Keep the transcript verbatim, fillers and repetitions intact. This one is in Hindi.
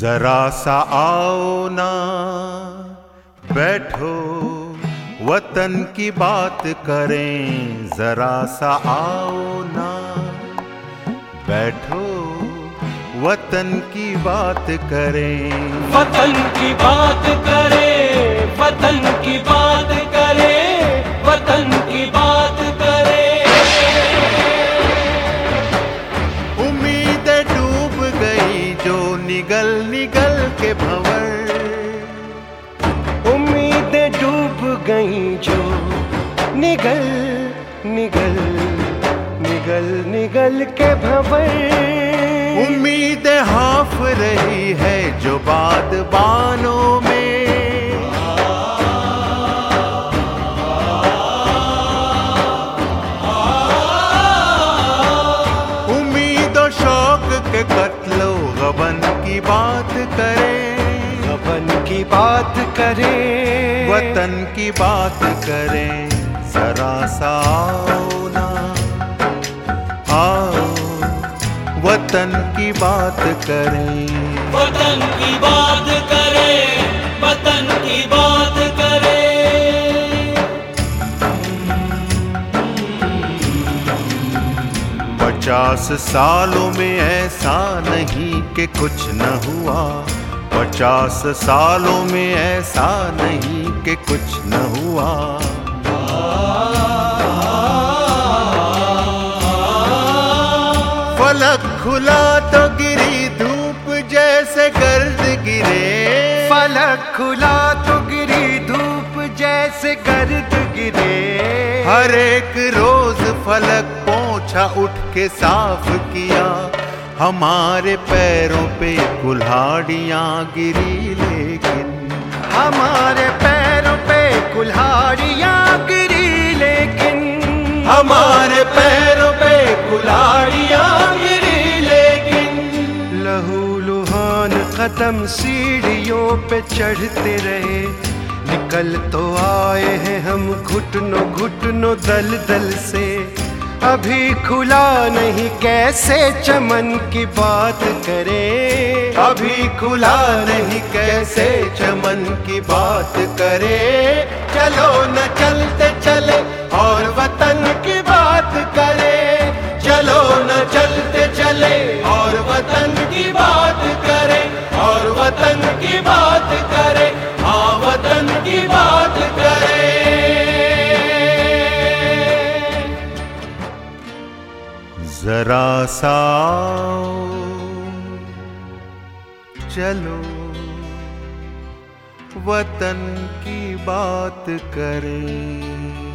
जरा सा आओ ना बैठो वतन की बात करें, जरा सा आओ ना बैठो वतन की बात करें। वतन की बात करें, वतन की बात करें, वतन की बात करें। उम्मीदें डूब गई जो निगल निगल के भंवर, उम्मीदें डूब गई जो निगल निगल निगल निगल के भंवर। उम्मीदें हाँफ रही है जो बादबानों में, उम्मीदों शौक के कत्लो गबन की बात करें, वतन की बात करें, वतन की बात करें। जरा सा आओ ना आओ वतन की बात करें, वतन की बात करें, वतन की बात करें। पचास सालों में ऐसा नहीं कि कुछ न हुआ, पचास सालों में ऐसा नहीं कि कुछ न हुआ। फलक खुला तो गिरी धूप जैसे गर्द गिरे, फलक खुला तो गिरी धूप जैसे गर्द गिरे। हर एक रोज फलक पोंछा उठ के साफ किया, हमारे पैरों पे कुल्हाड़ियाँ गिरी लेकिन, हमारे पैरों पे कुल्हाड़ियाँ गिरी लेकिन, हमारे पैरों पे कुल्हाड़ियाँ गिरी लेकिन। लहू लुहान कदम सीढ़ियों पे चढ़ते रहे, निकल तो आए हैं हम घुटनों घुटनों दल दल से। अभी खुला नहीं कैसे चमन की बात करें, अभी खुला नहीं कैसे चमन की बात करें। चलो न चलते चले और वतन की बात करें, चलो न चलते चले और वतन की बात करें, और वतन की बात करें, हाँ वतन की बात करें। जरा सा आओ चलो वतन की बात करें।